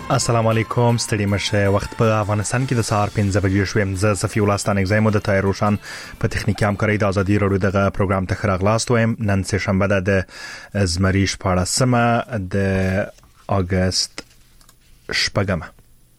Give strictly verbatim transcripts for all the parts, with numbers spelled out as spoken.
السلام علیکم ستړي مشه وخت په افغانستان کې د سهار پنځه بجې شوې م ز صفی الله ستانک زمو د تای روشن په تخنیکی همکاري د ازادي رادیو دغه پروګرام ته خراغلاست وایم نن سه شنبه د زمریش پاړه سمه د اگست شپږم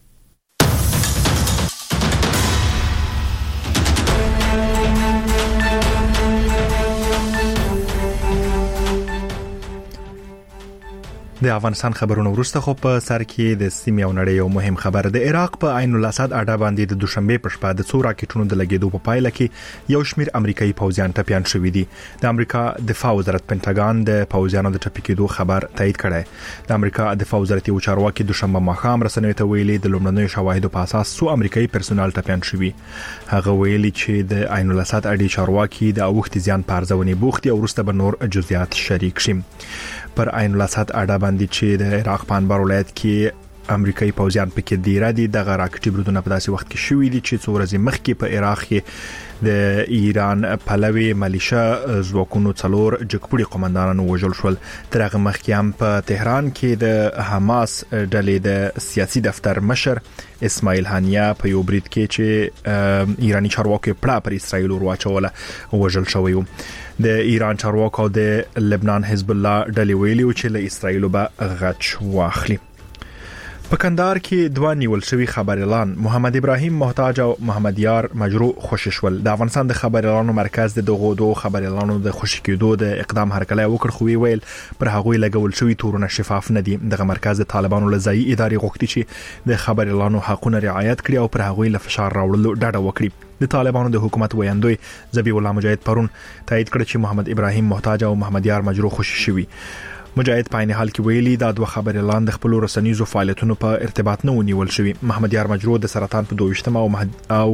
د افغانستان خبرونه ورسته خو په سر کې د سیمې او نړۍ یو مهم خبر د عراق په عین الاسد اډه باندې د دوشنبه په شپه د څو راکټونو د لګیدو په پایله کې یو شمیر امریکایي پوځیان ټپيان شوي دي د امریکا دفاع وزارت پینټاګان د پوځیانو د ټپي کېدو خبر تایید کړی د امریکا دفاع وزارت یو چارواکي دوشنبه ماښام رسنیو ته ویلي د لومړنیو شواهدو په اساس څو امریکایي پرسونل ټپيان شوي هغه ویلي چې د عین الاسد اډې چارواکي د اوښتي زیان په ارزونې بوختي او وروسته به نور جزئیات شریک شي پر عین الاسد اډه باندې چې د عراق په انبار ولایت کې امریکایي پوځیان پکې دی را دي د راکټي برودونه په داسې وخت کې شوې دي چې څو ورځې مخکې په عراق کې د ایران پلوي ملیشا ځواکونو څلور جګپوړي قومندانانو وژل شول تر هغه مخکې هم په تهران کې د حماس ډلې د سیاسي دفتر مشر اسماعیل هانیه په یو برید کې چې ایرانی چارواکي پړه پر اسرائیل ورواچوله وژل شوی و د ایران چارواکو د لبنان حزب الله ډلې ویلي چې له اسرائیل به غچ واخلي په کندهار کې دوه نیول شوی خبريالان محمد ابراهیم محتاج او محمد یار مجروح خوشی شول د افغانستان د خبريالانو مرکز د دغو دوه خبريالانو د خوشی کېدو د اقدام هرکلی وکړ خو ویل پر هغه لګول شوی تورونه شفاف نه دي دغه مرکز د طالبانو لزای اداري غوښتي چې د خبريالانو حقوقونه رعایت کړي او پر هغه له فشار راوړلو ډډه وکړي د طالبانو د حکومت ویاندوی ذبیح الله مجاهد پرون تایید کړ چې محمد ابراهیم محتاج او محمد یار مجروح خوشی شوی مجاهد په عین حال کې ویلي دا دوه خبريالان د خپل رسنیزو فعالیتونو په ارتباط نه ونیول شوی محمد یار مجروح د سرطان په دویشتمه او مهد او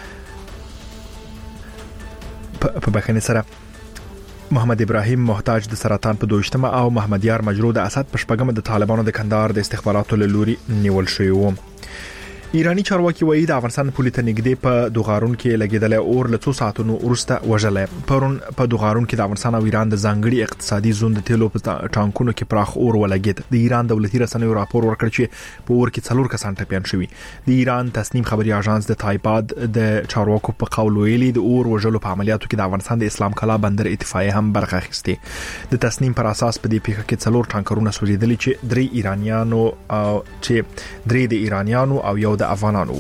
په بخښنې سره محمد ابراهیم محتاج د سرطان په دویشتمه او محمد یار مجروح د اسد په شپږمه د طالبانو د کندهار د استخباراتو لوري نیول شوی و ایرانی چارواکي وایي د افغانستان پولیټ نګدې په دوغارون کې لګیدل اور له څو ساعتونو ورسته وژلې پرون په دوغارون کې د افغانستان او ایران د ځانګړي اقتصادي زون د تیلو په ټانکونو کې پراخ اور ولګید د ایران دولتي رسنیو راپور ورکړ چې په اور کې څلور کسان ټپيان شوي د ایران تصنیم خبري اژانس د تایپاد د چارواکو په قول ویلي د اور وژلو په عملیاتو کې د افغانستان د اسلام کلا بندر اتفاقیه هم برخه اخیسته د تصنیم پر اساس په دې پیښه کې څلور ټانکرونه سوځیدل چې درې ایرانیانو او چې درې د ایرانیانو او یو د افغانانو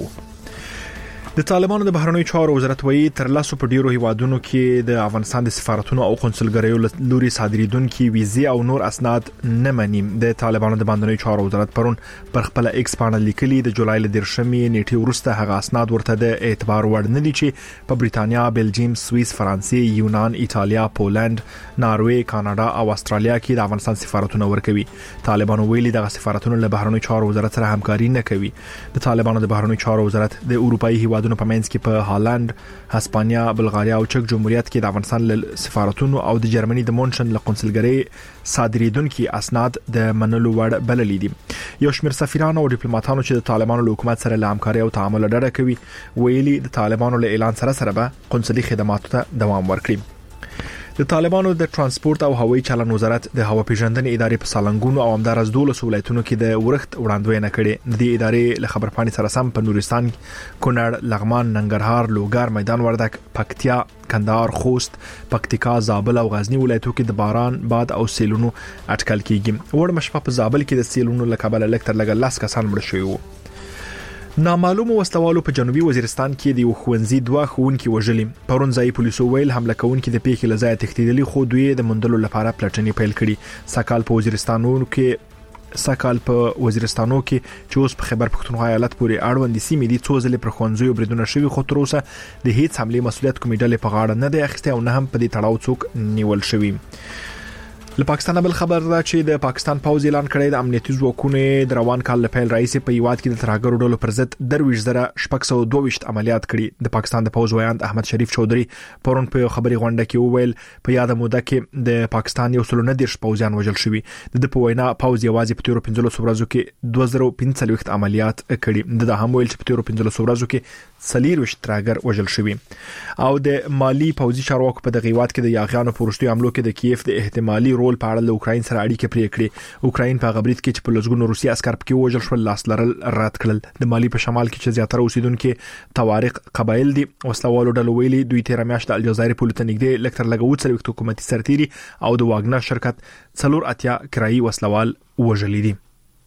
د طالبانو د بهرنیو چارو وزارت وایي تر لاسو په ډیرو هیوادونو کې د افغانستان د سفارتونو او قونسلګریو لوري صادریدونکو ویزې او نور اسناد نه مني د طالبانو د بهرنیو چارو وزارت پرون پر خپل ایکس باندې لیکلي د جولای ل دیرشمې نیټه ورسته هغه اسناد ورته د اعتبار وړ نه دي چې په بریتانیا، بلجیم، سوئیس، فرانسې، یونان، ایتالیا، پولند، ناروې، کاناډا او استرالیا کې د افغانستان سفارتونه ورکوي طالبانو ویلي د سفارتونو له بهرنیو چارو وزارت سره همکاري نه کوي د طالبانو د بهرنیو چارو وزارت د اروپאי هیواد په منځ کې په هالند، هسپانیا، بلغاریا او چک جمهوریت کې د افغانستان له سفارتونو او د جرمني د مونشن له قونسلګری صادریدونکو اسناد د منلو وړ بلل دي یو شمېر سفیرانو او ډیپلوماټانو چې د طالبانو له حکومت سره له همکاري او تعامل ډډه کوي ویلي د طالبانو له اعلان سره سره به قونسلي خدماتو ته دوام ورکړي د طالبانو د ترانسپورت او هوایي چلن وزارت د هوا پیژندنې ادارې په سالنګونو او همدارس دولس ولایتونو کې د ورښت وړاندوینه کړې د ادارې له خبرپاڼې سره سم په نورستان، کونړ، لغمان، ننګرهار، لوګر، میدان وردګ، پکتیا، کندهار، خوست، پکتیکا، زابل او غزنی ولایتونو کې د باران، باد او سیلونو اټکل کیږي وړ مشپه په زابل کې د سیلونو له کبله لکتر لګ لاس کسان مړ شوي وو نامعلوم وسوالو په جنوبي وزیرستان کې د خوندزي دوه خوونکي وژلي پرون ځای پولیسو ویل حمله کوونکي د پیښې لزای تختیدلي خو دوی د مندلو لپاره پلټنې پیل کړي سکال په وزیرستانونو کې سکال په وزیرستانو کې چې اوس په خیبر پښتونخوا ایالت پورې اړوند سیمې دي څو ځلې پر خوندزیو بریدونه شوي خو تر اوسه د هیڅ حمله مسولیت کومې ډلې په غاړه نه دی اخیسته او نه هم په دې تړاو څوک نیول شوی له پاکستان بل خبر دا چې د پاکستان پوز اعلان کړی د امنیتي ځواکونو د روان کال لپاره رئیس په یواد کې د ترهګرو ډلو پر ضد درویش زره شپږ سوه دوه ویشت عملیات کړي د پاکستان د پوز ویاند احمد شریف چودري پرون په خبري غونډه کې وویل په یاد موده کې د پاکستان یو سل نه دیرش پوزیان وژل شوي د په وینا پوز یوازې په تیرو پنځلس ورځو کې دوه زره پنځه ویشت عملیات کړي د هم ویل چې په تیرو پنځلس ورځو کې سلیروش ترهګر وژل شوي او د مالی پوزي چارواکو په دغه هیواد کې د یاغیانو پرشتي حملو کې د کیف د احتمالي کنټرول په اړه له اوکرين سره اړیکې پرې کړې. اوکرين په غبرید کې چې په لږونو روسي عسكر پکې وژل شول لاس لرل رد کړل. د مالی په شمال کې چې زیاتره اوسیدونکو توارق قبایل دي وسلوالو ډلو ویلي دوی تیر میاشت د الجزایر په لټه نږدې لکتر لګوت سره حکومتي سرتيري او د واګنر شرکت څلور اتیا کرایي وسلوال وژلي دي.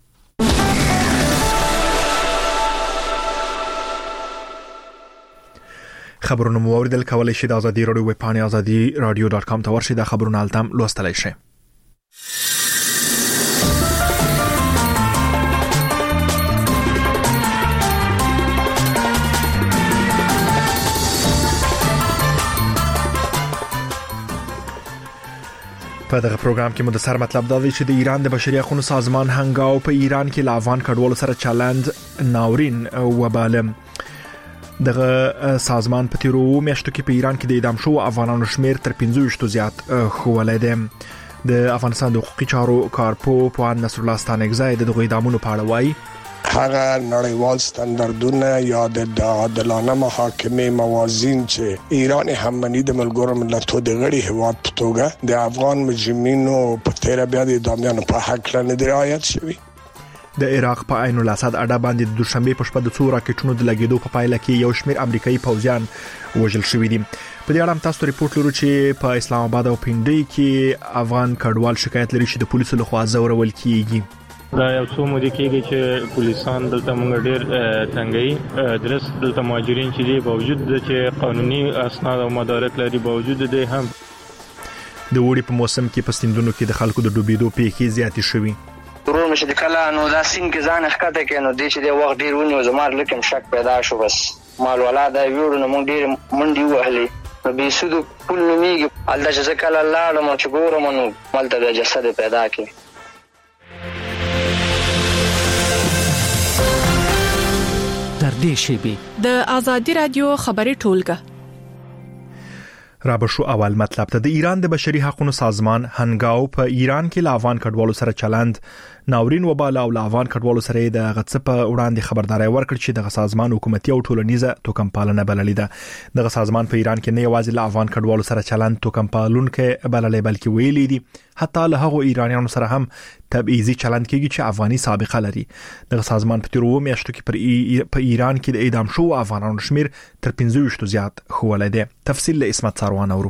خبرونه مو اوریدل کولای شئ د ازادي رادیو ویب پاڼه ازادي رادیو ډاټ کام ته ورشئ د خبرونو التم لوستلای شئ. په دغه پروګرام کې مدثر مطلب دا دی چې د ایران د بشري حقوقو سازمان هنګاو په ایران کې له افغان کډوالو سره چلند ناورین وباله. دغه سازمان په تیرو میاشتو کې په ایران کې د اعدام شو افغانانو شمیر تر پنځه ویشت زیات خوولای دی. د افغانستان د حقوقي چارو کارپو پوهاند نصر الله ستانکزی د دغه اعدامونو په اړه وایي هغه نړیوال ستاندردونه یا د عادلانه محاکمې موازین چې ایران هم منی د ملګرو ملتونو د غړي هواد په توګه د افغان مجرمینو په تیر بیا د اعدامیانو په حق لري رعایت شوی. د عراق په عین الاسد اډه باندې د دوشنبه په شپه د څو راکټونو د لګیدو په پایله کې یو شمېر امریکایي پوځیان وژل شوي دي. په دې اړه تاسو ریپورت لرو چې په اسلام آباد او پنډۍ کې افغان کډوال شکایت لري چې د پولیسو لخوا زورول کیږي. دا یو څو مودې کېږي چې پولیسان دلته موږ ډېر تنګي درس دلته مهاجرین چې دی باوجود چې قانوني اسناد او مدارک لري باوجود دی هم د وړي په موسم کې په سیندونو کې د خلکو د ډوبېدو پیښې زیاتې شوي. ضرور مشه د کله نو دا سین کې ځان ښکته کې نو د چې د وخت ډیر ونیو زمار لکه شک پیدا شو بس مال ولا دا ویړو نو مونږ ډیر منډي وهلې نو به سود پول نمیږي الله جزاک الله له مو چې ګورم نو مالته د جسد پیدا کې. در دې شیبي د ازادي رادیو خبري ټولګه را بشو اول مطلب ته د ایران د بشري حقوقو سازمان هنګاو په ایران کې له افغان کډوالو سره چلند ناورین وباله او له افغان کډوالو سره د غڅ په وړاندې خبرداري ورکړ چې د سازمان حکومتي او ټولنیزه توکم پالنه بللې ده. د سازمان په ایران کې نه یوازې له افغان کډوالو سره چلند توکم پالونکو بللې بلکې ویلي دي حتی له هغو ایرانیانو سره هم تبعیضي چلند کیږي چې افغاني سابقه لري. د سازمان په تیرو میاشتو کې پر په ایران کې د اعدام شو افغانانو شمیر تر پنځه ویشت زیات خوولای دی. تفصیل له اسمت ساروان اورو.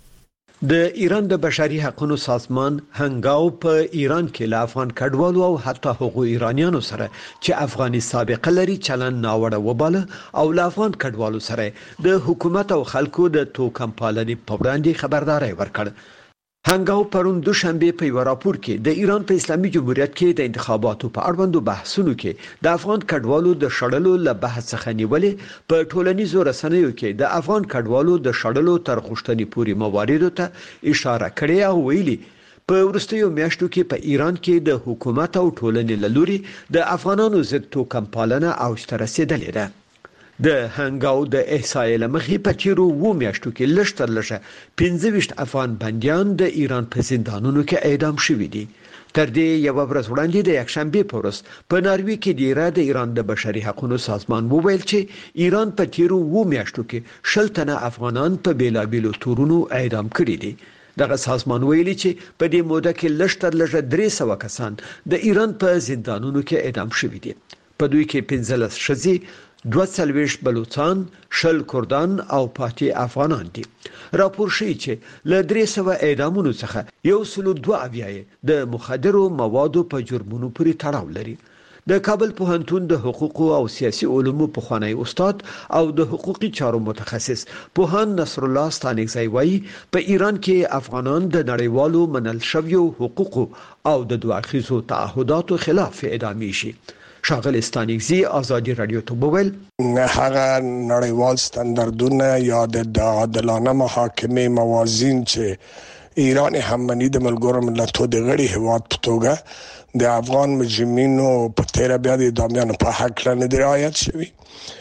د ایران د بشري حقوقو سازمان هنګاو په ایران کې له افغان کډوالو او حتی هغو ایرانیانو سره چې افغاني سابقه لري چلند ناوړه وباله او له افغان کډوالو سره د حکومت او خلکو د توکم پالنې په وړاندې خبرداري ورکړ. هنګاو پرون دوشنبه په یو راپور کې د ایران په اسلامي جمهوریت کې د انتخاباتو په اړوندو بحثونو کې د افغان کډوالو د شړلو له بحث څخه نیولې په ټولنیزو رسنیو کې د افغان کډوالو د شړلو تر غوښتنې پورې مواردو ته اشاره کړې او ویلي په ورستیو میاشتو کې په ایران کې د حکومت او ټولنې له لوري د افغانانو ضد توکم پالنه اوج ته رسیدلې ده. د هنګاو د احصایې لمخې په تیرو و میاشتو کې لږ تر لږه پنځه ویشت افغان بندیان د ایران په زندانونو کې اعدام شوي دي. تر دې یو ورځ وړاندې د یکشنبه په ورځ په ناروې کې د د ایران د بشري حقوقو سازمان وویل چې ایران په تیرو و میاشتو کې شل تنه افغانان په بیلابیلو تورونو اعدام کړي دي. دغه سازمان ویلي چې په دې موده کې لږ تر لږه درې سوه کسان د ایران په زندانونو کې اعدام شوي دي. په دوی کې پنځلس ښځې دوه څلوېښت بلوچستان شل کردان او پاتې افغانان دي. راپور ښیي چې له درې سوه اعدامونو څخه یو سل دوه اویا د مخدرو موادو په جرمونو پورې تړاو لري. د کابل پوهنتون د حقوقو او سیاسي علومو پخوانی استاد او د حقوقي چارو متخصص پوهاند نصر الله ستانکزی وایي په ایران کې افغانان د نړیوالو منل شویو حقوقو او د دوه اړخیزو تعهداتو خلاف اعدامي شي. شاغل ستانکزی ازادي رادیو ته وویل هغه نړیوال ستاندردونه یا د عادلانه محاکمې موازین چې ایران هم منی د ملګرو ملتونو د غړي هواد په توګه د افغان مجرمینو په تیر بیا د اعدامیانو په حق لري رعایت شوی.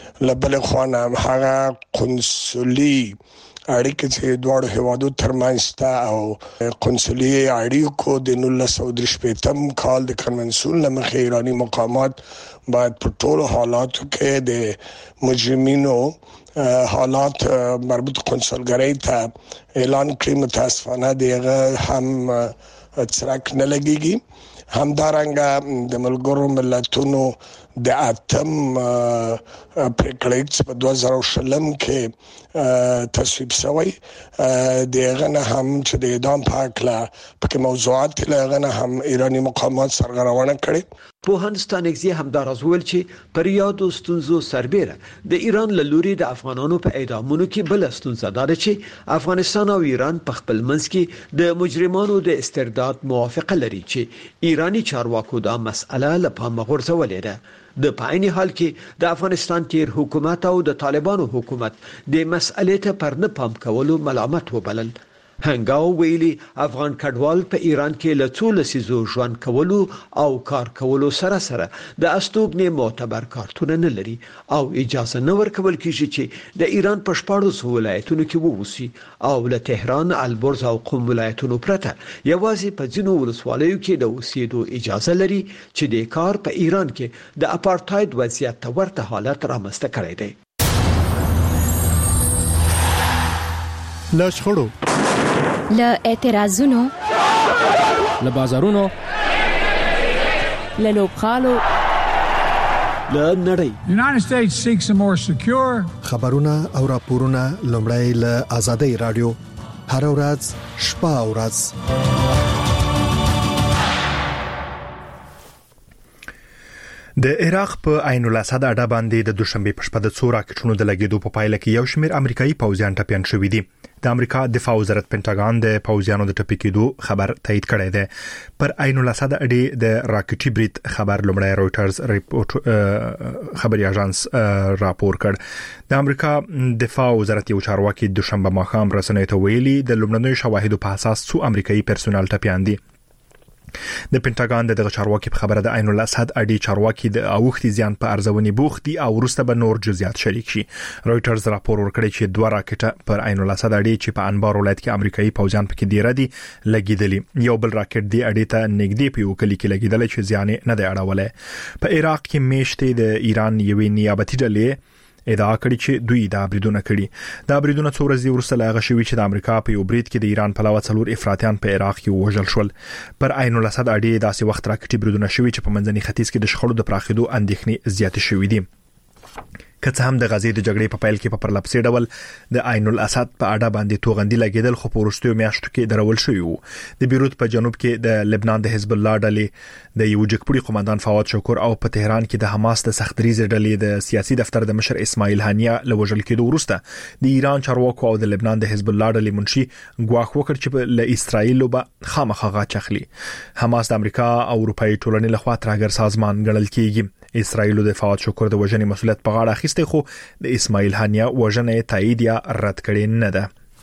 لبل خوانه هغه قنصلي اړیکې چې دوه هوادو ترمنځ او قنصلي اړیکو د نولس سوه درې شپېتم کال د کنونسیون لمخې ایرانی مقامات باید په ټولو حالاتو کې د مجرمینو حالات مربوط قنصلګرۍ ته اعلان کړي. متاسفانه دغه هم څرک نه لګيږي. همدارنګه د ملګرو ملتونو د اتم پریکړې په دوه زره شلم کې تصویب شوی دغه نه هم چې د اعدام په اړه په موضوعات لغنه هم ایرانی مقامات سرغړونه کړې. پوهنستان اگزی همدار از ویل چې پر یادو ستونزو سربیره د ایران له لوري د افغانانو په اعدامونو کې بل ستونزه ده چې افغانستان او ایران په خپل منځ کې د مجرمانو د استرداد موافقه لري چې ایرانی چارواکو دا مسأله له پامه غورځولې ده. د پاین حال کې د افغانستان تیر حکومت او د طالبانو حکومت د مسألې ته پر نه پام کولو ملامت وبلل. هنګاو ویلي افغان کډوال په ایران کې له څو لسیزو ژوند کولو او کار کولو سره سره د استوګنې معتبر کارتونه نه لري او اجازه نه ورکول کیږي چې د ایران په شپږو ولایتونو کې ووسی او له تهران، البرز او قم ولایتونو پرته یوازې په ځینو ولسوالیو کې د اوسېدو اجازه لري چې د کار په ایران کې د اپارټاید وضعیت ته ورته حالت رامنځته کړی دی. لشخړو له اعتراضونو له بازارونو له لوبغالو له نړۍ United States seeks a more secure خبرونه او راپورونه لومړی له آزادۍ رادیو هر ورځ شپه او ورځ. د عراق په عین الاسد اډه باندې د دوشنبه په شپه د څو راکټونو د لګیدو په پایله کې یو شمېر امریکایي پوځیان ټپيان شوي دي. د امریکا دفاع وزارت پینټاګان د پوځیانو د ټپي کېدو خبر تایید کړی دی. پر عین الاسد اډې د راکټي برید خبر لومړی رويټرز ریپورت خبري اژانس راپور کړ. د امریکا دفاع وزارت یو چارواکي د دوشنبه ماښام رسنیو ته ویلي د لومړنیو شواهدو په اساس څو امریکایي پرسونل ټپيان دي. د پینټاګان دغه چارواکي په خبره د عین الاسد اډې چارواکي د اوختي زیان په ارزونې بوختي او وروسته به نور جزئیات شریک شي. رويټرز راپور ورکړی چې دوه راکټه پر عین الاسد اډې چې په انبار ولایت کې امریکایي پوځیان پکې دیره دي لګیدلي. یو بل راکټ دی اډې ته نږدې په یو کلی کې لګیدل چې زیان نه دی اړولې. په عراق کې میشته د ایران یوې نیابتي ډلې ادعا کړې چې دوی دا بریدونه کړي. دا بریدونه څو ورځې وروسته لاغه شوی چې د امریکا په یو برید کې د ایران په لور څلور افراطیان په عراق کې وژل شول. پر عین الاسد اډې داسې وخت راکټي بریدونه شوی چې په منځني ختیځ کې د شخړو د پراخېدو اندېښنې زیاتې شوې دي. که څه هم د غزې د جګړې په پیل کې په پرلپسې ډول د عین الاسد په اډه باندې توغندي لګیدل خو په وروستیو میاشتو کې درول شوی وو. د بیروت په جنوب کې د لبنان د حزب الله ډلې د یو جګپوړي قومندان فواد شکور او په تهران کې د حماس د سختدریز ډلې د سیاسي دفتر د مشر اسماعیل هانیه لوجل کېدو وروسته د ایران چارواکو او د لبنان د حزب الله ډلې منشي ګواښ وکړ چې له اسرائیل به خامخا غاچخلي. حماس د امریکا او اروپאי ټولنې لخوا ترهګر سازمان ګڼل کیږي. اسرائیل د فواد شکور د وژنې مسؤلیت په غاړه اخیسته خو د اسماعیل هانیه وژنې تایید یا رد کړي نه ده.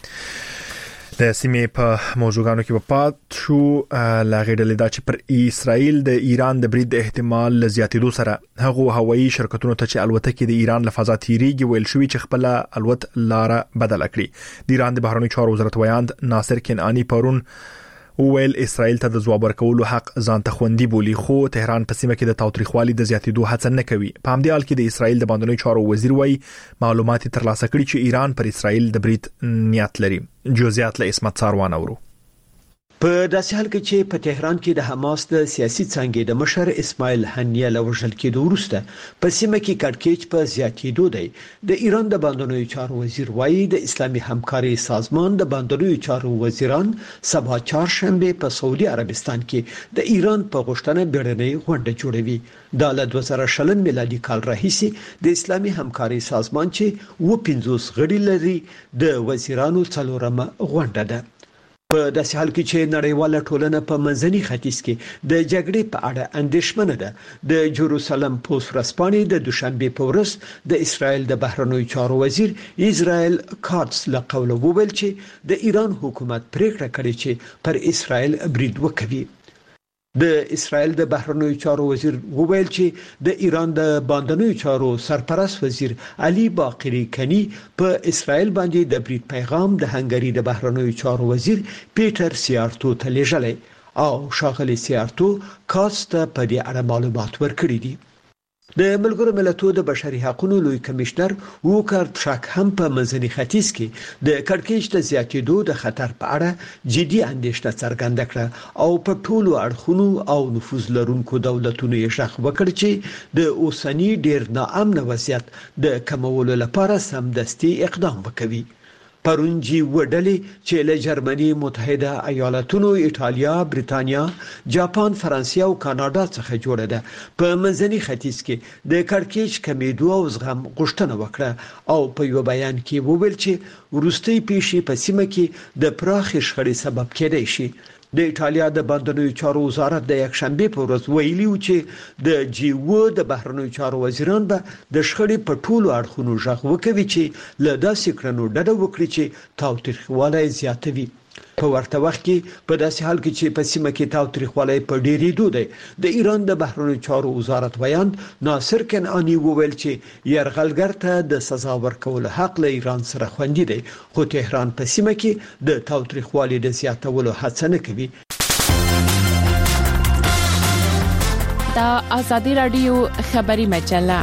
د سیمې په موضوعاتو کې په پات شو لاغې ډلې دا چې پر اسرائیل د ایران د برید احتمال زیاتېدو سره هغه هوایي شرکتونو ته چې الوتکې د ایران له فضا تیریږي ویل شوی چې خپل الوت لار بدل کړي. د ایران د بهرنی چارو وزارت ویاند ناصر کنعانی پرون ویل اسرائیل ته د ځواب ورکولو حق ځان ته خوندي بولی خو تهران په سیمه کې د تاوتریخوالي د زیاتېدو هڅه نه کوي. په همدې حال کې د اسرائیل د باندنی چارو وزیر وایي معلومات ترلاسه کړي چې ایران پر اسرائیل د برید نیت لري. جزئیات له اسمت ساروان اورو. په داسې حال کې چې په تهران کې د حماس د سیاسي څنګه د مشر اسماعیل هانیه لوژل کېدو وروسته په سیمه کې کډکېچ په زیاتېدو دی. د ایران د باندنیو چارو وزیر وایي د اسلامي همکاري سازمان د باندنیو چارو وزیران سبا چهارشنبه په سعودي عربستان کې د ایران په غوښتنه بیړنۍ غونډه جوړوي. دا له دوه زره شلم میلادي کال راهیسې د اسلامي همکاري سازمان چې و پنځوس غړي لري د وزیرانو څلورمه غونډه ده. په داسې حال کې چې نړیواله ټولنه په منځني ختیځ کې د جګړې په اړه اندېښمنه ده. د جروسلم پوسټ ورځپاڼې د دوشنبه په ورځ د اسرائیل د بهرنیو چارو وزیر اسرائیل کاتس له قوله وویل چې د ایران حکومت پریکړه کړې چې پر اسرائیل برید وکړي. د اسرائیل د بهرنیو چارو وزیر وویل چې د ایران د باندنیو چارو سرپرست وزیر علي باقری کنی په اسرائیل باندې د برید پیغام د هنګری د بهرنیو چارو وزیر پیټر سیارتو ته لیږلی او شاغلی سیارتو کاست په دې اړه معلومات ورکړي دي. د ملګرو ملتونو د بشري حقوقو لوی کمشنر ووکر ترک هم په منځني ختیځ کې د کړکېچ د زیاتېدو د خطر په اړه جدي اندېښنه څرګنده کړه او په ټولو اړخونو او نفوذ لرونکو دولتونو یې شخ وکړ چې د اوسنی ډیر ناامن وضعیت د کمولو لپاره سمدستي اقدام وکړي. پرونجي وډلې چې له جرمني، متحده ایالاتونو، ایتالیا، بریتانیا، جاپان، فرانسې او کاناډا څخه جوړه ده په منځني ختیځ کې د کړکېچ کمیدو او زغم غوښتنه وکړه او په یو بیان کې وویل چې وروستي پیښې په سیمه کې د پراخ شخړې سبب کېدای شي. د ایتالیا د بهرنیو چارو وزارت د یک شنبه په ورځ ویلي و چې د جی او د بهرنیو چارو وزیران به د شخړې په ټولو اړخونو ژغ وکوي چې له داسې کړنو ډډه وکړي چې تاوتریخوالی زیاتوي. په ورته وخت کې په داسې حال کې چې په سیمه کې تاوتریخوالی په ډېرېدو دی، د ایران د بهرنیو چارو وزارت ویاند ناصر کنعانی وویل چې یرغلګر ته د سزا ورکولو حق له ایران سره خوندي دی، خو تهران په سیمه کې د تاوتریخوالي د زیاتولو هڅه نه کوي. دا آزادی رادیو خبری مجله.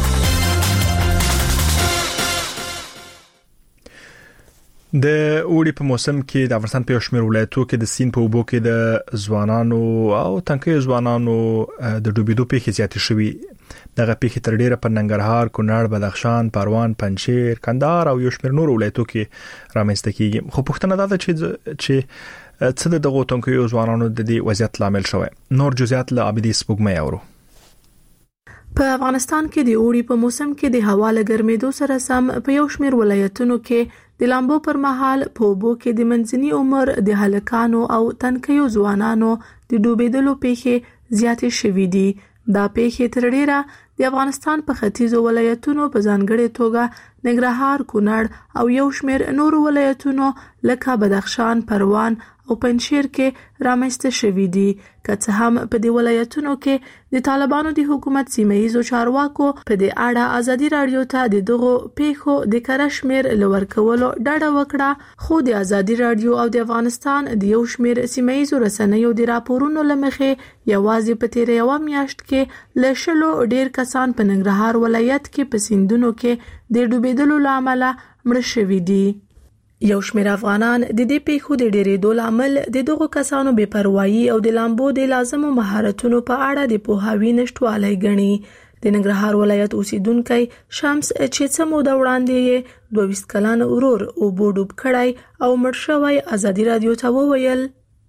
د اوړي په موسم کې د افغانستان په شمیر ولایتونو کې د سین په اوبو کې د ځوانانو او تنکي ځوانانو د ډوبېدو پیښې زیاتې شوې. دغه پیښې تر ډیره په ننګرهار، کونړ، بدخشان، پروان، پنجشیر، کندهار او یو شمیر نور ولایتونو کې رامنځته کیږي. خو پوښتنه ده چې چې څه د دغه تنکي ځوانانو د دې وضعیت لامل شوی. نور جزئیات له عبدي سپوږمۍ اورو. په افغانستان کې د اوړي په موسم کې د هوا له ګرمېدو سره سم په یو شمیر ولایتونو کې د لامبو پر مهال په اوبو کې د منځني عمر د هلکانو او تنکیو ځوانانو د ډوبېدلو پیښې زیاتې شوې دي. دا پیښې تر ډیره د افغانستان په ختیځو ولایتونو په ځانګړې توګه ننګرهار، کونړ او یو شمیر نور ولایتونو لکه بدخشان، پروان او پنجشیر کې رامنځته شوې دي. که څه هم په دې ولایتونو کې د طالبانو د حکومت سیمه‌ییزو چارواکو په دې اړه ازادي رادیو ته د دغو پیښو د کره شمیر لور کولو ډاډه وکړه، خو د ازادي رادیو او د افغانستان د یو شمیر سیمه‌ییزو رسنیو د راپورونو لمخې یوازې په تیر یو میاشت کې له شلو ډیر کسان په ننګرهار ولایت کې په سیندونو کې د ډوبېدلو لامل مړه شوي دي. یو شمیر افغانان د دې پیښو د ډېرېدو لامل د دغو کسانو بې پروايي او د لامبو د لازمو مهارتونو په اړه د پوهاوي نشټوالی ګڼي. د ننګرهار ولایت اوسیدونکی شمس چې څه موده وړاندې یې دوه ویشت کلن ورور اوبو ډوب کړی او مړ شوی ازادي رادیو ته وویل: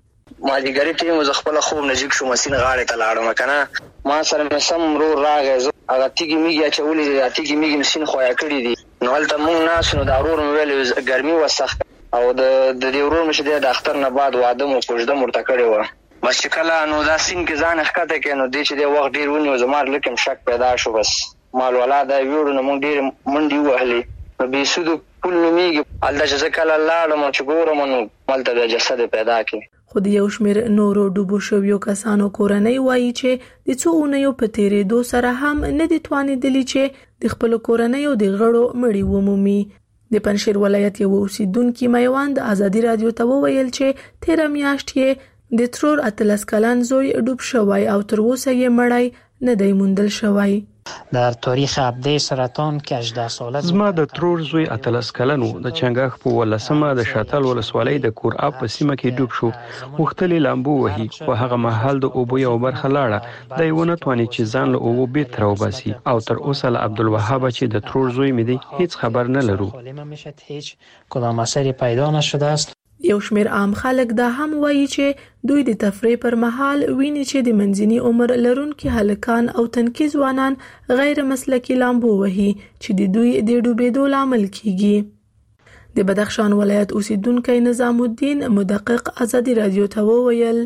ما دې ګری ټیم ز خپل خوب نجیب شو مسین غاړه ته لاړم کنه ما سره مې سم ورور راغی هغه تیګي میږي چې ولې دې تیګي میږي مسین خویا کړی دي نو هلته مونږ ناس نو دا ورور مې ویل ګرمي وسخت او د دې ورور مشه د ډاکټر نه بعد واده مو کوژده مرته کړی و بس کله نو دا سین کې ځان ښکته کې نو دې چې د وخت ډیر ونیو زمار لکم شک پیدا شو بس مال ولاده ویړو نو مونږ ډیر منډي وهلي نو به سود پول میږي الدا چې کله لاړم چې ګورم نو مالته د جسد پیدا کی. خو د یو شمیر نورو ډوبو شویو کسانو کورنۍ وایي چې د څو اونیو په تیرېدو سره هم نه دي توانېدلي چې د خپل کورنۍ او د غړو مړي ومومي. د پنجشیر ولایت یو اوسیدونکي میوند ازادي رادیو ته وویل چې تیر میاشت یې د ترور اتلس کلن زوی ډوب شوی او تر اوسه یې مړی نه دی موندل شوی. در تاریخ عبده سرطان که هجده ساله زما د ترور زوی اتلس کلن د چنګاخ په ولسمه د شاتل ولسوالۍ د کوراب په سیمه کې ډوب شو. مختلي لامبو وهي او هغه محل د اوبو یو برخه لاړه د یو نه تواني چې ځان له اوبو بیت راوباسي او تر اوسه له عبدالوهاب چې د ترور زوی مې دی هیڅ خبر نه لرو. هیڅ کدام اثری پیدا نشده است. یو شمیر عام خلک دا هم وایي چې دوی د تفریح پر مهال ویني چې د منځني عمر لرونکي هلکان او تنکي ځوانان غیر مسلکي لامبو وهي چې د دوی د ډوبېدو لامل کیږي. د بدخشان ولایت اوسیدونکی نظام الدین مدقق ازادي رادیو ته وویل: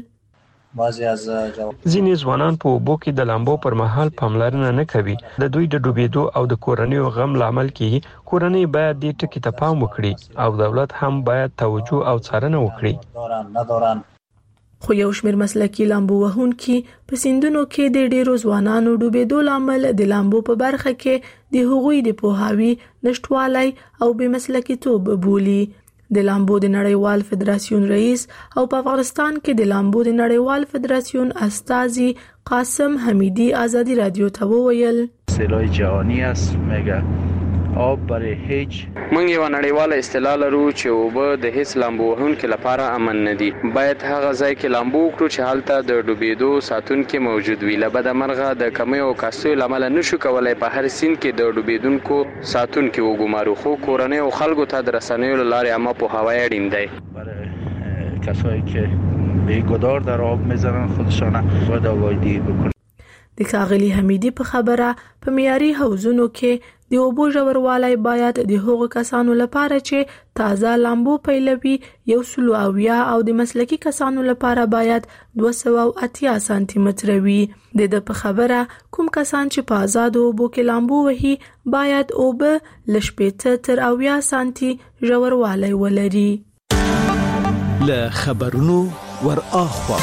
ځینې ځوانان په اوبو کې د لامبو پر مهال پاملرنه نه کوي. د دوی د ډوبېدو او د کورنیو غم لامل کیږي. کورنۍ باید دې ټکي ته پام وکړي او دولت هم باید توجه او څارنه وکړي. خو یو شمیر مسلکي لامبو وهونکي په سیندونو کې د ډیرو ځوانانو ډوبېدو لامل د لامبو په برخه کې د هغوی د پوهاوي نشټوالی او بې مسلکیتوب بولي. د لامبو د نړیوال فدراسیون رئیس او په افغانستان کې د لامبو د نړیوال فدراسیون استازي قاسم حمیدی آزادی رادیو ته وویل سیلای جهانی است میگه آب برای هیچ موږ یو نړیواله اصطلاح لرو چې اوبه د هیڅ لامبو وهونکي لپاره امن نه دي. باید هغه ځای کې لامبو وکړو چې هلته د ډوبېدو ساتونکي موجود وي. له بده مرغه د کمیو او کاستیو له امله نشو کولی په هر سیند کې د ډوبېدونکو ساتونکي وګمارو، خو کورنۍ او خلکو ته د رسنیو له لارې عامه پوهاوی اړین دی. برای کسایی که بی‌گدار در آب میزنن خودشان باید آگاهی بکنن. د ښاغلي حمیدي په خبره په معیاري حوضونو کې د اوبو ژوروالی باید د هغو کسانو لپاره چې تازه لامبو پیلوي یو سلو اویا او د مسلکي کسانو لپاره باید دوه سوه اتیا سانتي متره وي. د ده په خبره کوم کسان چې په آزادو اوبو کې لامبو وهي باید اوبه له شپېته تر اویا سانتي ژوروالی ولري. له خبرونو ور اخوا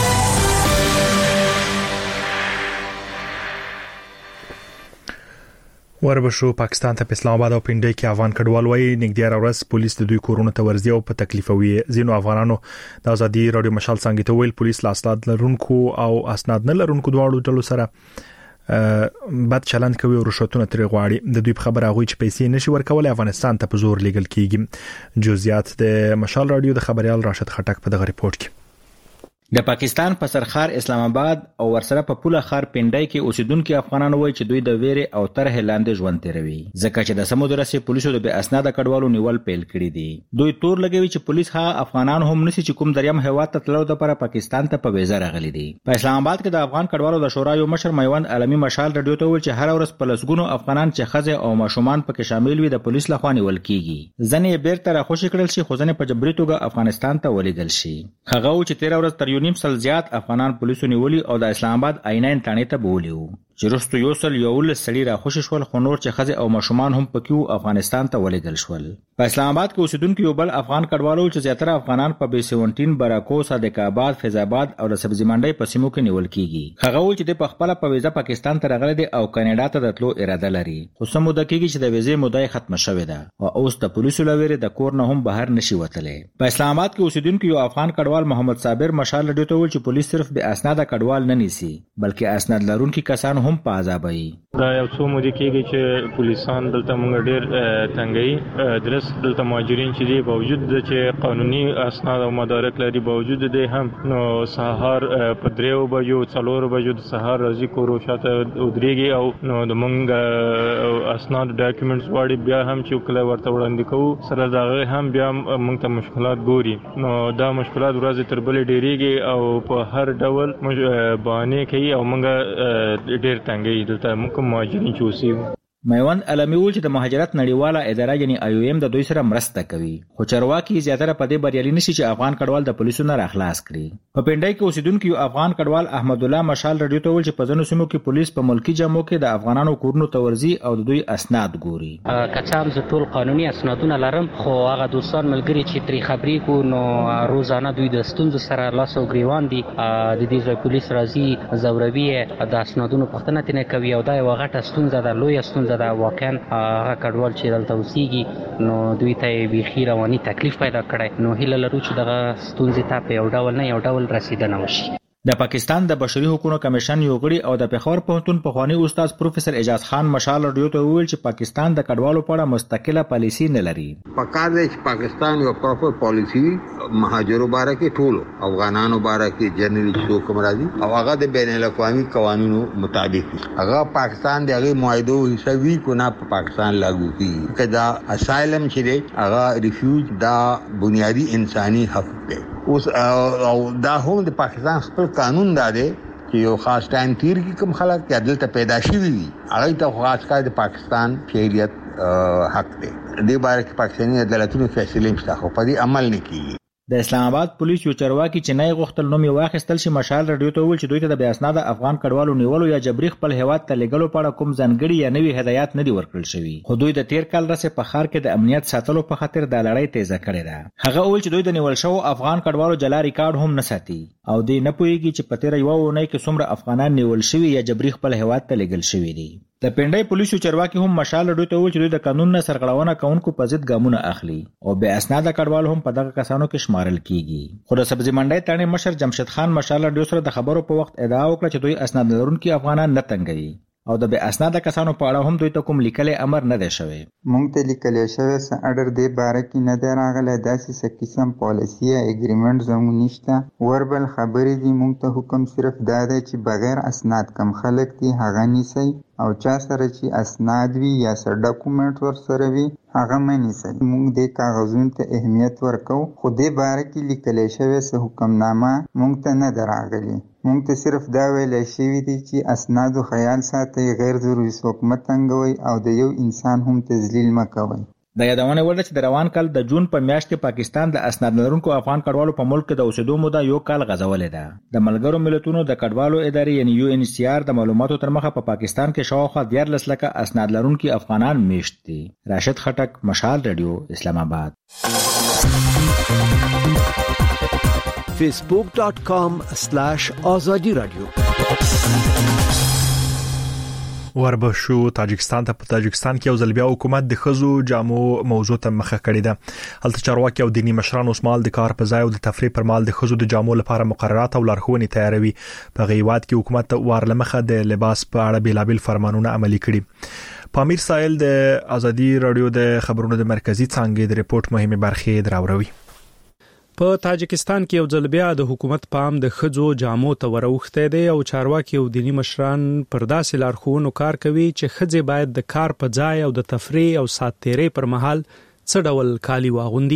وربشو پاکستان ته په اسلام آباد او پنډۍ کې افغان کډوال وایي نګدیار اورس پولیس د دوی کورونو ته ورځي او په تکلیفوي زینو افغانانو د ازادي رادیو مشال څنګه ته ویل پولیس لاسلات لرونکو او اسناد نه لرونکو دواړو ډلو سره بد چلند کوي او رشوتونه ترې غواړي. د دوی په خبره هغوی چې پیسې نشي ورکولای افغانستان ته په زور لیږل کیږي. جزئیات د مشال رادیو د خبريال راشد خټک په دغه ریپورت کې. د پاکستان په سرخار اسلام آباد او ورسره په پوله خار پنډای کې اوسیدونکو افغانانو وایي چې دوی د ویرې او طرح لاندې ژوند تیروي ځکه چې د سمودرسي پولیسو د بې اسناد کډوالو نیول پیل کړی دي. دوی تور لګوي چې پولیس ها افغانان هم نشي چې کوم دریم هیواد ته تللو لپاره پاکستان ته په ویزه راغلي دي. په اسلام آباد کې د افغان کډوالو د شورا یو مشر میوند علمي مشال رادیو ته ویل چې هر ورځ په لسګونو افغانان چې خزه او ماشومان پکې شامل وي د پولیس لخوا نیول کیږي. ځنې بیرته راخوشي کړل شي خو ځنې په جبري توګه افغانستان ته ولېږل شي. هغه چې تیر ورځ تر یو نیم سل زیات افغانان پولیسو نیولي او د اسلام آباد عینین تانې ته بولیو چې رستو یو سل یو ول سړي را خوشی شول خو نور چې خزه او ماشومان هم پکې افغانستان ته ولېږل شول. په اسلام آباد کې اوسیدونکو یو بل افغان کډوالو چې زیاتره افغانان په بي سبعتر براکو صادق آباد فیض آباد او د سبزی منډي په سیمو کې نیول کیږي. هغه وایي چې د خپل په ویزه پاکستان ته راغلي دي او کاناډا ته د تلو اراده لري خو سمو د کېږي چې د ویزې مدعا ختم شوې ده او اوس د پولیسو لوري د کور نه هم بهر نشي وتلی. په اسلام آباد کې اوسیدونکو یو افغان کډوال محمد صابر مشال رډیو ته ویل چې پولیس صرف به اسناد کډوال نه نیسي بلکې اسناد لرونکو کسان هم په عذابوي. دا یو څو مودې کېږي چې پولیسان دلته موږ ډېر تنګي درس دلته مهاجرین چې دی باوجود د چې قانوني اسناد او مدارک لري باوجود دی هم نو سهار په دریو بجو څلور بجو د سهار راځي کورو شاته ودرېږي او نو د موږ اسناد ډاکومېنټس واړي بیا هم چې کله ورته وړاندې کوو سره دغه هم بیا موږ ته مشکلات ګوري. نو دا مشکلات ورځ تر بلې ډېریږي او په هر ډول بهانې کوي او موږ ډېر تنګي دلته موږ مهاجرین چې اوسېږو. میوند علمي ویل چې د مهاجرت نړیواله اداره یعنی آی او ایم د دوی سره مرسته کوي خو چارواکي زیاتره په دې بریالي نشي چې افغان کډوال د پولیسو نه راخلاص کړي. په پنډای کې اوسیدونکو یو افغان کډوال احمد الله مشال رډیو ته ویل چې په ځینو سیمو کې پولیس په ملکی جامو کې د افغانانو کورونو ته ورځي او د دوی اسناد ګوري. کچام ز ټول قانوني اسنادونه لرم خو هغه دوستان ملګری چې تری خبري کو نو روزانه دوی د ستونزو سره لاس او گریوان دي د دې ځای پولیس راځي زوروي د اسنادونو پښتنه تنه کوي او دا یو غټه ستونزه ده لوی ستونزه ده واقعا هغه کډوال چې دلته اوسېږي نو دوی ته بيخي رواني تکلیف پیدا کړي نو هیله لرو چې دغه ستونزې ته په یو ډول نه یو ډول رسیدنه وشي. د پاکستان د بشري حقوقو کمیشن یو غړي او د پېښور پوهنتون پخوانی استاد پروفیسور اعجاز خان مشال رډیو ته ویل چې پاکستان د کډوالو په اړه مستقله پالیسی نه لري. پکار دی چې پاکستان یو پراپر پالیسی مهاجرو باره کې ټول افغانانو باره کې جنرالي څو کوم راځي او هغه د بین الاقوامي قوانینو مطابق هغه پاکستان د هغه معاهدو حسابي کو نه په پاکستان لاګو کیږي کدا اسایلم چې دی هغه ریفیوج دا بنیادی انساني حق دی. اوس او دا هم د پاکستان خپل قانون دا دی چې یو خاص ټایم تیر کې کوم خلک چې دلته پیدا شوي وي هغه ته خاص کار د پاکستان شهریت حق دی. دې باره کې پاکستاني عدالتونو فیصله مشته خو په دې عمل نه کیږي. د اسلام آباد پولیس یو چارواکي چې نه غوښتل نوم یې واخیستل شي مشال رډیو ته ویل چې دوی ته د بې اسناده افغان کډوالو نیولو یا جبري خپل هیواد ته لېږلو په اړه کوم ځانګړي یا نوي هدایات نه دي ورکړل شوي خو دوی د تیر کال راځي په ښار کې د امنیت ساتلو په خاطر د لړۍ تیزه کړې ده. هغه ویل چې دوی د نیول شوو افغان کډوالو جلا ریکارډ هم نه ساتي او دوی نه پوهیږي چې په تیر یو اونۍ کې څومره افغانان نیول شوي یا جبري خپل هیواد ته لېږل شوي دي. د پنډای پولیسو چارواکي هم مشال ډوی ته ویل چې دوی د قانون نه سرغړونه کوونکو په ضد ګامونه اخلي او به اسناد کډوال هم په دغه کسانو کې شمارل کیږي. خو د سبزی منډای تانې مشر جمشید خان مشال ډوی سره د خبرو په وخت ادعا وکړه چې دوی اسناد لرونکي افغانان نه تنګوي او د به اسناد کسانو په اړه هم دوی ته کوم لیکلي امر نه دی شوی. مونږ ته لیکل شوی س اډر دی باره کې نه دی راغلی، داسې څه قسم پالیسي یا اګریمنټ زموږ نشته. وربل خبرې دي، مونږ ته حکم صرف دا دی چې بغیر اسناد کم خلک دي هغه نیسئ او چا سره چې اسناد وي یا سر ډاکومنټ ور سره وي هغه مې نیسئ. مونږ د کاغذونو ته اهمیت ورکو، خو دې باره کې لیکل شوی څه حکمنامه مونږ ته نه دی راغلی. مونږ ته صرف دا ویل شوی دی چې اسنادو خیال ساتئ، غیر ضروري څوک مه تنګوئ او د یو انسان هم تذلیل مه کوئ. د یادونه وړ چې د روان کال د جون په میاشت کې پاکستان د اسناد لرونکو افغان کډوالو په ملک کې د اوسېدو موده یو کال غځولې ده. د ملګرو ملتونو د کډوالو ادارې یعنی یو ان سی آر د معلوماتو تر مخه په پاکستان کې شاوخوا دیارلس لکه اسناد لرونکي افغانان میشت دي. راشد خټک، مشال رادیو، اسلام آباد. facebook dot com slash azadi radio. وربشو تاجکستان ته په تاجکستان کې یو ځل بیا حکومت د خزو جامو موضوع ته مخه کړې ده. هلته چارواکي او دینی مشران اوس مال د کار په ځای او د تفریح پر مال د خزو د جامو لپاره مقررات او لارښوونې تیاروي. په غیوات کې حکومت وارلمخه د لباس په اړه بیلابل فرمانونه عملي کړي. پامیر سایل د ازادي رادیو د خبرونو د مرکزی څانګې د ریپورت مهمه برخه دراوروي. په تاجکستان کې یو ځل بیا د حکومت پام د خځو جامو ته وروخته دی او چارواکي او دینی مشران پر داسې لارښوونو کار کوي چې خځې باید د کار په ځای او د تفریح او سات تیرې پر مهال څه ډول کالي واغوندي.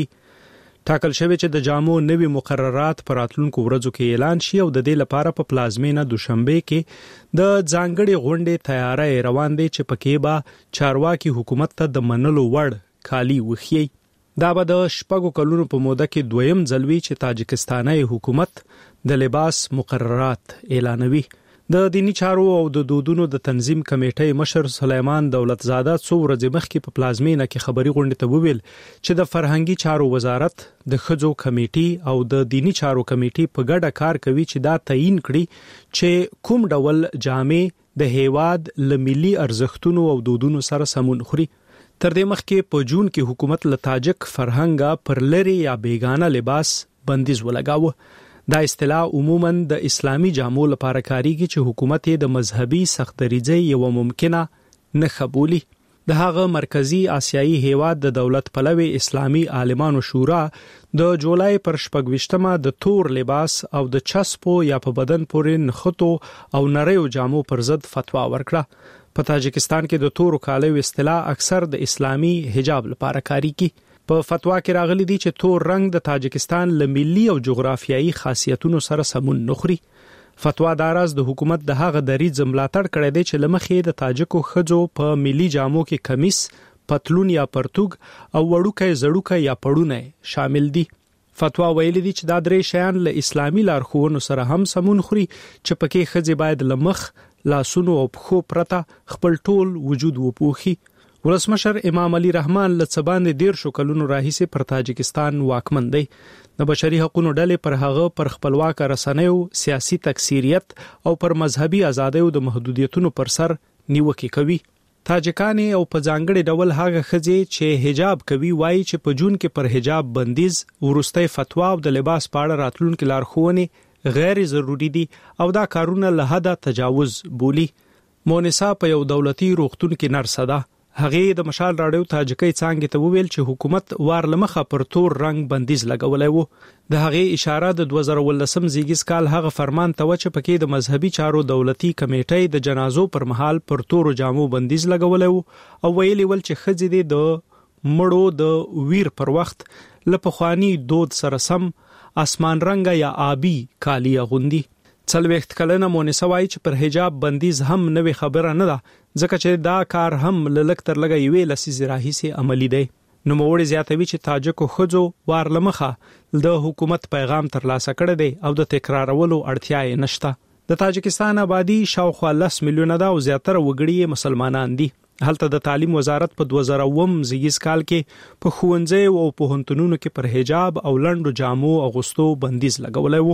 ټاکل شوی چې د جامو نوي مقررات پر راتلونکو ورځو کې اعلان شي او د دې لپاره په پلازمینه دوشنبه کې د ځانګړي غونډې تیاری روان دي چې پکې به چارواکي حکومت ته د منلو وړ کالي وخی. دا به د شپږو کلونو په موده کې دویم ځلوي چې تاجکستاني حکومت د لباس مقررات اعلانوي. د دینی چارو او د دودونو د تنظیم کمیټې مشر سلیمان دولتزاده څو ورځې مخکې په پلازمینه کې خبري غونډه ته وویل چې د فرهنګي چارو وزارت د خځو کمیټې او د دینی چارو کمیټې په ګډه کار کوي چې دا تعیین کړي چې کوم ډول جامې د هیواد لملي ارزښتونو او دودونو سره سمون خوري. تر دې مخکې په جون کې حکومت له تاجک فرهنګ پر لری یا بیگانه لباس بندیز ولګاوه. دا اصطلاح عموماً د اسلامي جامو لپاره کاریږي چې حکومت یې د مذهبي سختدریځۍ یو ممکنه نښه بولي. د هغه مرکزی آسیایي هیواد د دولت پلوي اسلامي عالمانو شورا د جولای پر شپږویشتمه د تور لباس او د چسپو یا په بدن پورې نښتو او نریو جامو پر ضد فتوا ورکړه. په تاجکستان کې د تورو کالیو اصطلاح اکثر د اسلامي حجاب لپاره کاریږي. په فتوا کې راغلي دي چې تور رنگ د تاجکستان له ملي او جغرافیایي خاصیتونو سره سمون نخري. فتوا داراز د حکومت د هغه دریځ ملاتړ کړی دی چې لمخې د تاجکو خځو په ملي جامو کې کمیس، پتلون یا پرتوګ او وړوکی زړوکی یا پړونه شامل دي. فتوا ویلي دي چې دا درې شیان له اسلامي لارښوونو سره هم سمون خوري چې پکې خځې باید لمخ، لاسونو او پښو پرته خپل ټول وجود وپوخي. ولسمشر امام علي رحمان له څباندې ډیر شو کلونو راهیسې پر تاجکستان واکمن دی. د بشري حقوقو ډلې پر هغه پر خپلواک رسنیو، سیاسي تکثیریت او پر مذهبي ازادیو د محدودیتونو پر سر نیوکه کوي. تاجکان او په ځانګړي ډول هغه خځې چې حجاب کوي وایي چې په جون کې پر حجاب بندیز، ورستۍ فتوا او د لباس په اړه راتلونکي لارښوونې غیر ضروری دي او دا کارونه له حده تجاوز بولی. مونسا په یو دولتي روغتون کې نرسه ده. هغه د مشال راډیو تاجکي څنګه ته وویل چې حکومت وارلمخه پر تور رنگ بندیز لګولای وو. د هغه اشاره د دوه زره ولسم زیږیز کال هغه فرمان ته و چې پکې د مذهبي چارو دولتي کمیټې د جنازو پر مهال پر تور جامو بندیز لګولای وو او ویلي ول چې خځې د مړو د ویر پر وخت لپخوانی دود سره سم اسمان رنګ یا آبی کالی غوندي. څلوېښت کلنه مونسا وایي چې پر حجاب بندیز هم نوې خبره نه ده ځکه چې دا کار هم لږ تر لږه یوې لسیزې راهیسې عملي دی. نوموړي زیاتوي چې تاجکو ښځو وارلمخه د حکومت پیغام ترلاسه کړی دی او د تکرارولو اړتیا یې نشته. د تاجکستان آبادی شاوخوا لس میلیونه ده او زیاتره وګړي مسلمانان دي. هلته د تعلیم وزارت په دوه زره اووم زیږیز کال کې په ښوونځیو او پوهنتونونو کې پر حجاب او لنډو جامو اغوستو بندیز لګولی وو.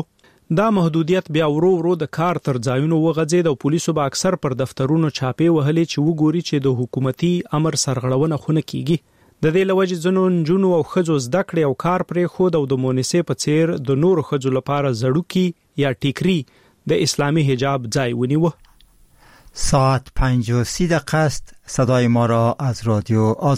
دا محدودیت بیا ورو ورو د کار تر ځایونو وغځید او پولیسو به اکثر پر دفترونو چاپې وهلې چې وګوري چې د حکومتي امر سرغړونه خونه کیږي. د دې لوجې ځنو نجونو او ښځو زده کړې او کار پرې خود او د مونیسې په څیر د نورو ښځو لپاره زړوکي یا ټیکری د اسلامی حجاب ځای ونیوه. ساعت پنج و سی دقیقه است. صدای ما را از رادیو